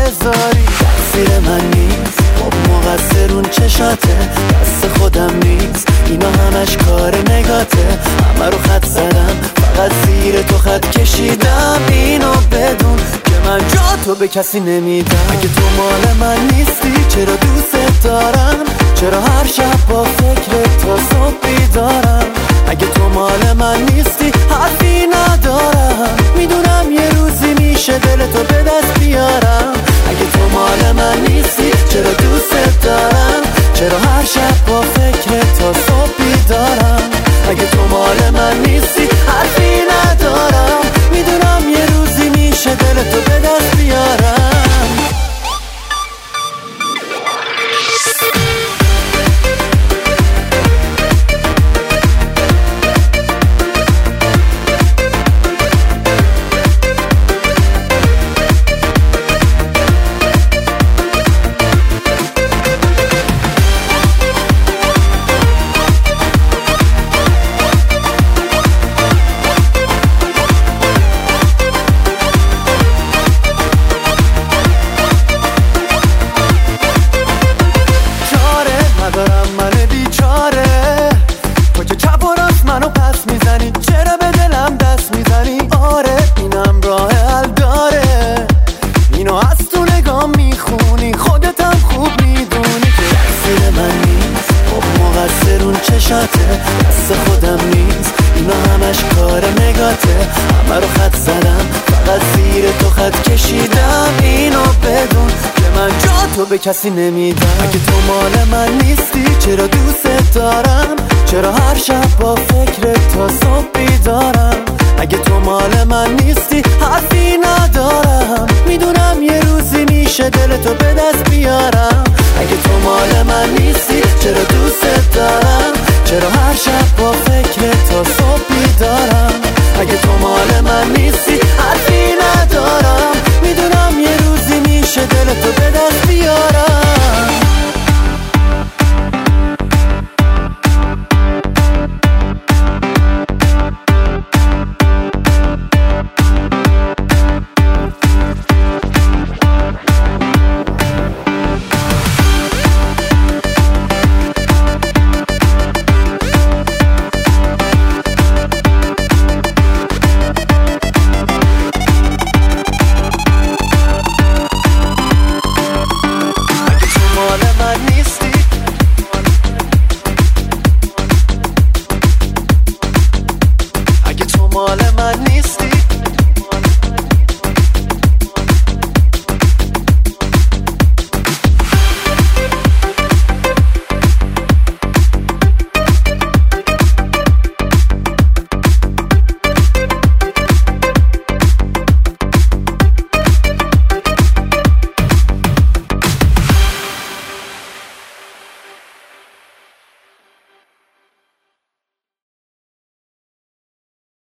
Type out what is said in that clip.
بذاری. تقصیر من نیست، خب مقصر اون چشاته، دست خودم نیست، اینا همش کار نگاته. همه رو خط زدم، فقط زیر تو خط کشیدم. اینو بدون که من جا تو به کسی نمیدم. اگه تو مال من نیستی چرا دوست دارم؟ چرا هر شب با فکر تو صبح بیدارم؟ اگه تو مال من نیستی حرفی ندارم. میدونم یه روزی میشه دل تو به دست بیارم. اگه تو مال من نیستی چرا دوست دارم؟ چرا هر شب با فکر تا صبح بیدارم؟ اگه تو مال من نیستی حرفی ندارم. میدونم یه روزی میشه دل تو به دست بیارم. ندارم من بیچاره، تو که چپ و راست منو پس میزنی، چرا به دلم دست میزنی؟ آره اینم راه حل داره، اینو از تو نگاه میخونی، خودتم خوب میدونی که تقصیر من نیست، خب مقصر اون چشاته، دست خودم نیست، اینا همش کار نگاته. همه رو خط زدم، فقط زیر تو خط کشیدم. اینو بدون که من جا تو به کسی نمیدم. اگه تو مال من نیستی چرا دوست دارم؟ چرا هر شب با فکر تا صبح بیدارم؟ اگه تو مال من نیستی حرفی ندارم. میدونم یه روزی میشه دل تو به دست بیارم. اگه تو مال من نیستی چرا دوست دارم؟ چرا هر شب با فکر تا صبح بیدارم؟ اگه تو مال من نیستی حرفی ندارم.